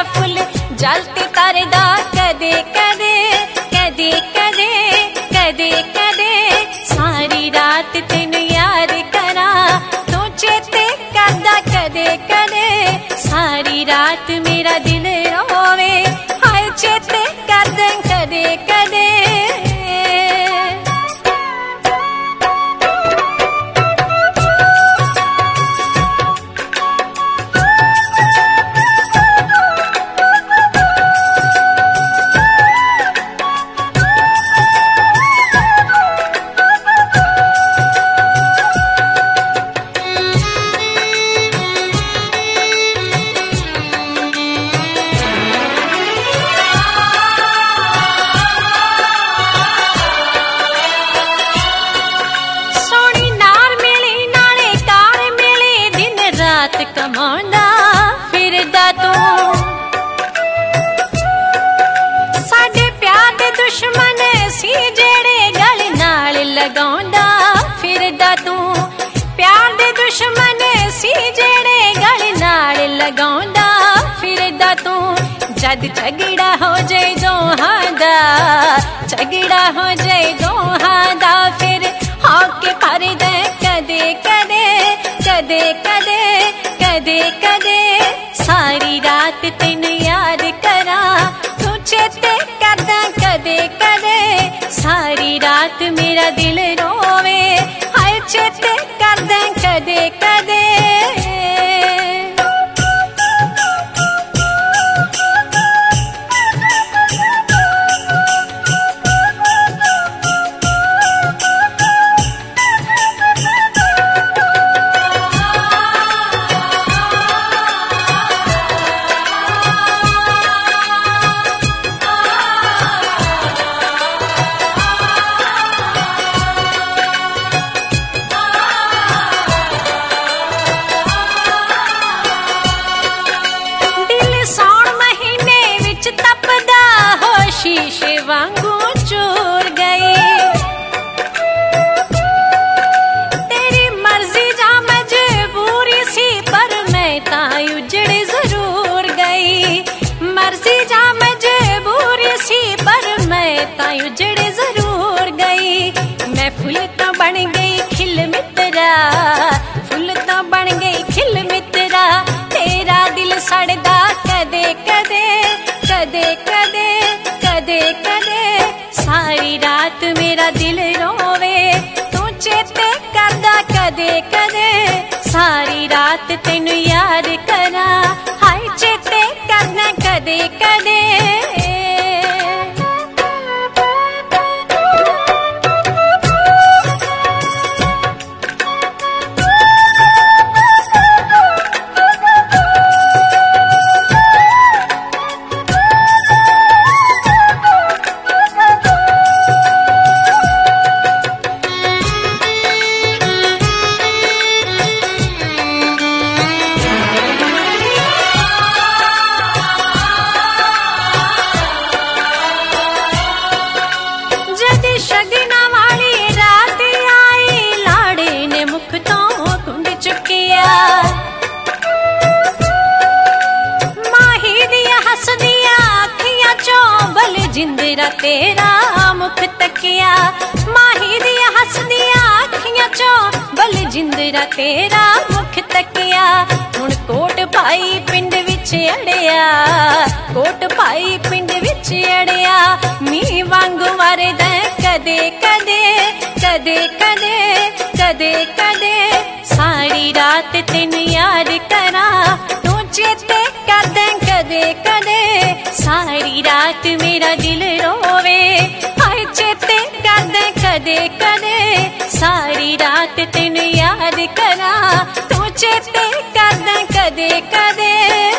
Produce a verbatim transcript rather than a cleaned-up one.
full जलते तरदा कदे कदे कदे कदे कदे कदे सारी रात तेन याद करा तू चेते करदा कदे कदे सारी रात मेरा दिल रोवे हाय चेते करदा कदे कदे कमांदा फिरदा तू साडे प्यार दे दुश्मन सी जेड़े गल नाल लगांदा फिरदा तू प्यार दे दुश्मन सी जेड़े गल नाल लगांदा फिरदा तू जद झगड़ा हो जाए दोहां दा झगड़ा हो जाए दोहां दा फिर होके भरदा कदे कदे कदे कदे कदे कदे सारी रात तेन याद करा तू चेते करदा कदे कदे सारी रात मेरा दिल रोवे हाय चेते करदा कदे कदे शीशे वांगू चूर गई तेरी मर्जी जा मजबूरी सी पर मैं ता उजड़ जरूर गई मर्जी जा मजबूरी सी पर मैं ता उजड़ जरूर गई मैं फुल ता बन गई खिल मित्रा फुल ता बन गई खिल मित्रा तेरा दिल सड़दा कदे कदे कदे कदे कदे कदे सारी रात मेरा दिल रोवे तू चेते करदा कदे कदे सारी रात तेनू याद करा हाय चेते करदा कदे कदे जिंदरा तेरा मुख तकिया माही दिया हस दिया अखियां चो बल जिंदरा तेरा मुख तकिया हुण कोट पाई पिंड विच अड़िया कोट पाई पिंड विच अड़िया मीं वांगू वरदा कदे कदे कदे कदे कदे कदे सारी रात तेन याद करा तू चेते करदा कदे कदे सारी रात मेरा दिल रोवे हाय चेते करदा कदे कदे सारी रात तेन याद करा तू चेते करदा कदे कदे